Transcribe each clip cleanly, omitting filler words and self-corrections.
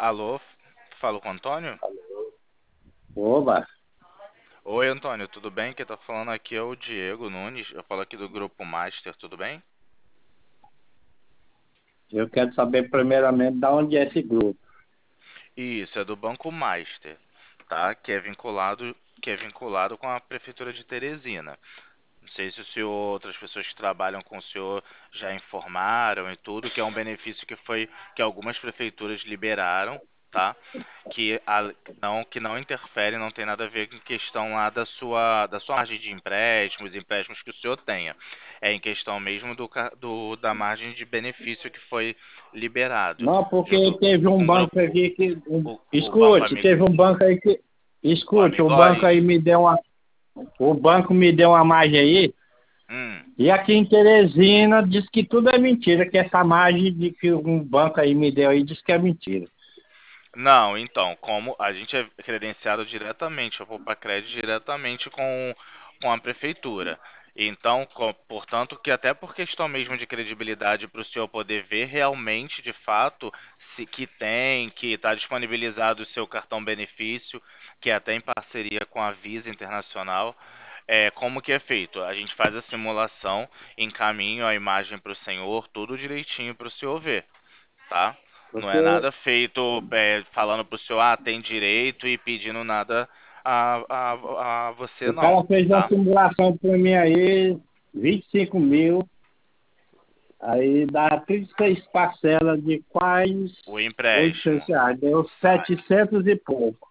Alô, falo com o Antônio? Oba, Oi, Antônio, tudo bem? Quem tá falando aqui é o Diego Nunes. Eu falo aqui do Grupo Master, tudo bem? eu quero saber primeiramente de onde é esse grupo. Isso, é do Banco Master, tá? Que é vinculado com a Prefeitura de Teresina. Não sei se o senhor, outras pessoas que trabalham com o senhor já informaram e tudo, que é um benefício que algumas prefeituras liberaram, tá? Que não interfere, não tem nada a ver com questão lá da sua margem de empréstimos que o senhor tenha. É em questão mesmo da margem de benefício que foi liberado, Não, porque junto teve um com o banco grupo, aqui que. o banco Escute, teve um banco aí que. o Escute, o banco Amigóis. aí me deu uma. O banco me deu uma margem aí. Hum. E aqui em Teresina diz que tudo é mentira, que essa margem de que um banco aí me deu aí diz que é mentira. Não, então, como a gente é credenciado diretamente, eu vou para crédito diretamente com a prefeitura. Então, portanto, que até por questão mesmo de credibilidade para o senhor poder ver realmente, de fato, se que está disponibilizado o seu cartão benefício, que é até em parceria com a Visa Internacional, como que é feito? A gente faz a simulação, encaminha a imagem para o senhor, tudo direitinho para o senhor ver, tá? Não é Porque nada feito falando pro senhor, tem direito e pedindo nada a você, o não, cara fez uma tá? simulação para mim aí, 25 mil, aí dá 36 parcelas de quais O 800 empréstimo, reais, deu saque. 700 e pouco.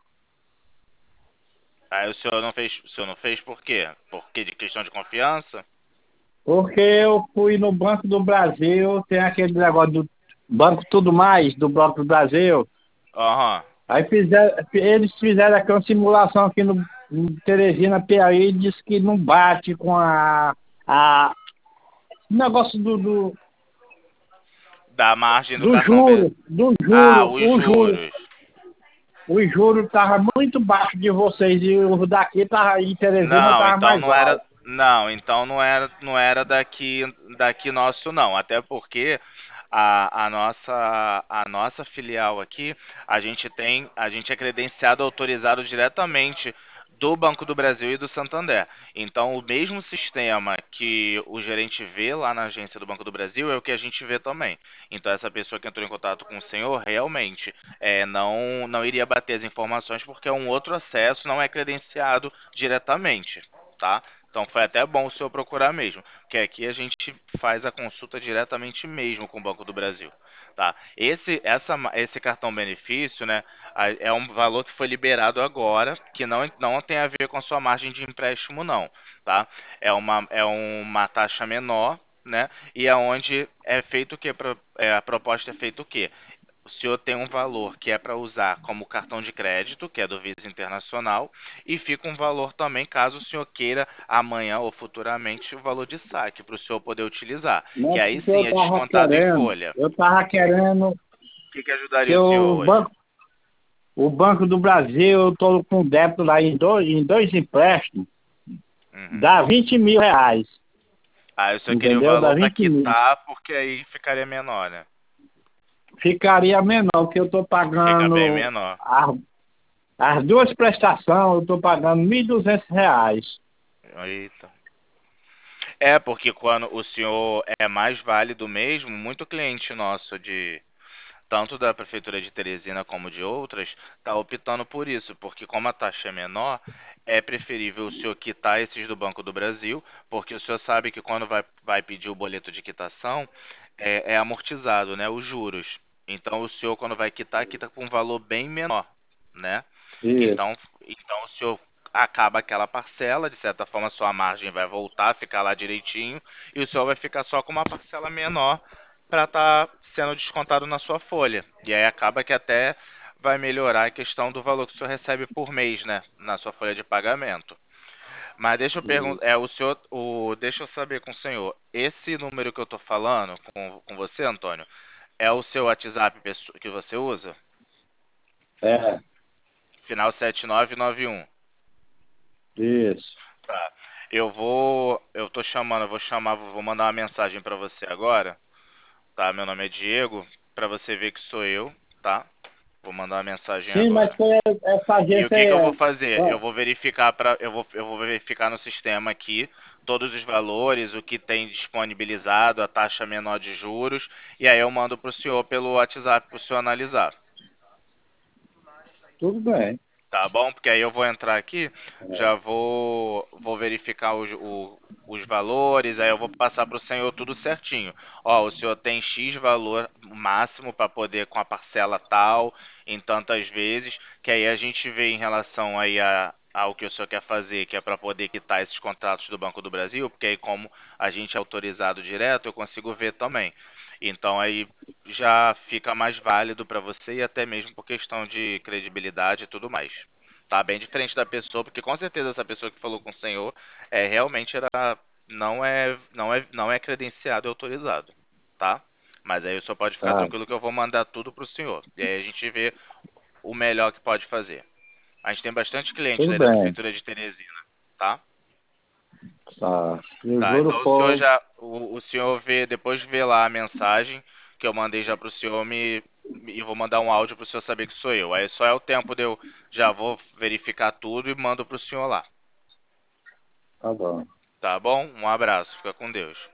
Aí o senhor não fez por quê? Porque de questão de confiança? Porque eu fui no Banco do Brasil, tem aquele negócio do Banco Tudo Mais, do Banco do Brasil. Aham. Aí eles fizeram aqui uma simulação aqui no em Teresina, Piauí, e diz que não bate com a o negócio Da margem do do cartão. juro, do Ah, juro, os o juro. juros. O juro estava muito baixo de vocês e o daqui tava, em Teresina Não, estava então mais não era. alto. Não, então não era daqui nosso não, até porque a nossa filial aqui, a gente é credenciado, autorizado diretamente do Banco do Brasil e do Santander. Então, o mesmo sistema que o gerente vê lá na agência do Banco do Brasil é o que a gente vê também. Então, essa pessoa que entrou em contato com o senhor realmente não iria bater as informações porque é um outro acesso, não é credenciado diretamente, tá? Então foi até bom o senhor procurar mesmo, porque aqui a gente faz a consulta diretamente mesmo com o Banco do Brasil, tá? Esse cartão benefício, né, é um valor que foi liberado agora, que não tem a ver com a sua margem de empréstimo não, tá? É uma taxa menor, né? E é onde é feito o que a proposta é feito o quê? O senhor tem um valor que é para usar como cartão de crédito, que é do Visa Internacional, e fica um valor também, caso o senhor queira amanhã ou futuramente, o valor de saque para o senhor poder utilizar, que Não, aí porque sim é descontado em folha. eu estava querendo O que ajudaria que o senhor hoje? o Banco do Brasil, eu estou com débito lá em dois empréstimos, Uhum. dá 20 mil reais, Aí o senhor queria o entendeu? Dá valor para 20 mil. quitar, porque aí ficaria menor, né? Ficaria menor, que eu estou Fica bem pagando menor. as duas prestações, eu estou pagando 1.200 reais. Eita. É, porque quando o senhor é mais válido mesmo, muito cliente nosso tanto da prefeitura de Teresina como de outras, está optando por isso, porque como a taxa é menor, é preferível o senhor quitar esses do Banco do Brasil, porque o senhor sabe que quando vai pedir o boleto de quitação, é amortizado, né, os juros. Então o senhor quando vai quitar, quita com um valor bem menor, né? Isso. Então o senhor acaba aquela parcela, de certa forma sua margem vai voltar a ficar lá direitinho, e o senhor vai ficar só com uma parcela menor para estar sendo descontado na sua folha. E aí acaba que até vai melhorar a questão do valor que o senhor recebe por mês, né, na sua folha de pagamento. Mas deixa eu perguntar, deixa eu saber com o senhor, esse número que eu estou falando com você, Antônio, é o seu WhatsApp que você usa? É, Final 7991. isso. Tá. Eu vou mandar uma mensagem para você agora, tá? Meu nome é Diego, para você ver que sou eu, tá? Vou mandar uma mensagem Sim, mas agora. foi essa E o agência que aí. que eu vou fazer? Ó, Eu vou verificar no sistema aqui todos os valores, o que tem disponibilizado, a taxa menor de juros, e aí eu mando para o senhor pelo WhatsApp para o senhor analisar. tudo bem. Tá bom? Porque aí eu vou entrar aqui, vou verificar os valores, aí eu vou passar para o senhor tudo certinho. Ó, o senhor tem X valor máximo para poder com a parcela tal, em tantas vezes, que aí a gente vê em relação aí ao que o senhor quer fazer, que é para poder quitar esses contratos do Banco do Brasil, porque aí como a gente é autorizado direto, eu consigo ver também. Então aí já fica mais válido para você e até mesmo por questão de credibilidade e tudo mais. Tá bem diferente da pessoa, porque com certeza essa pessoa que falou com o senhor realmente não é credenciado e autorizado, tá? Mas aí o senhor pode ficar Tá, tranquilo que eu vou mandar tudo pro senhor. E aí a gente vê o melhor que pode fazer. A gente tem bastante clientes tudo aí da bem. prefeitura de Teresina, tá? Tá. E o Tá, juro então o senhor for. já, o senhor vê, depois vê lá a mensagem que eu mandei já pro senhor e vou mandar um áudio pro senhor saber que sou eu. Aí só é o tempo de eu já vou verificar tudo e mando pro senhor lá. Tá bom. Tá bom? Um abraço, fica com Deus.